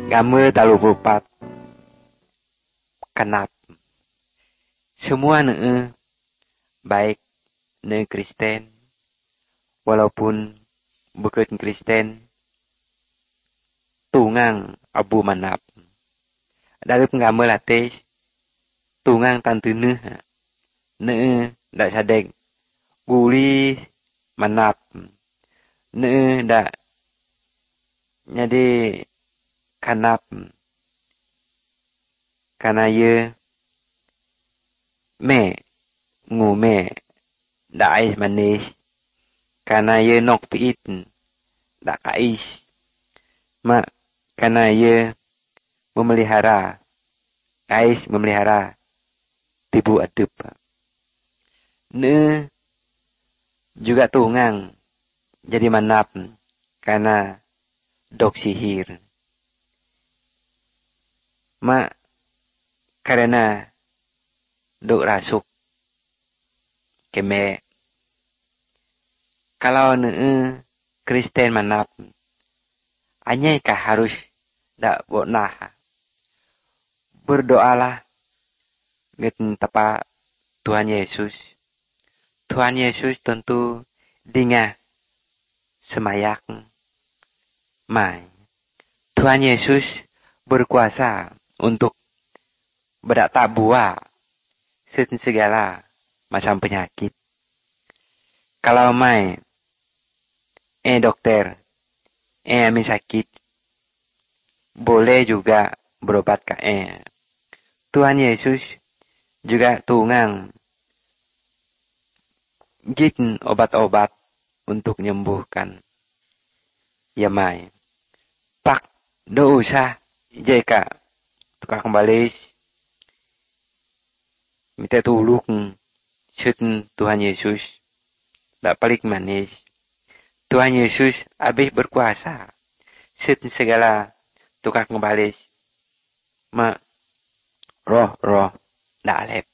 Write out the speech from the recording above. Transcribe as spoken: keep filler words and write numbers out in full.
Ngame talu bupat. Kenap. Semua ne baik ne Kristen walaupun bukan Kristen tungang abu manap. Dari penggama latih tungang tantune ne dak sadek gulis manap ne dak nyade kanap karena ye me ngu me dak ais manis karena ye nok piit dak kais ma karena ye memelihara ais memelihara tibu adup ne juga tungang jadi manap karena dok sihir ma karena dok rasuk keme kalau ne Kristen manap anyai kah harus dak bonah berdoalah ngeten tapa Tuhan Yesus. Tuhan Yesus tentu dingah semayak mai. Tuhan Yesus berkuasa untuk bedak tabua segala macam penyakit. Kalau mai eh dokter eh ami sakit boleh juga berobat ke eh. Tuhan Yesus juga tungang gin obat-obat untuk menyembuhkan. Ya mai. Pak do usah jeka tukang kembali minta tulung syuten Tuhan Yesus dak paling manis. Tuhan Yesus habis berkuasa syuten segala tukang kembali ma roh-roh dak alep.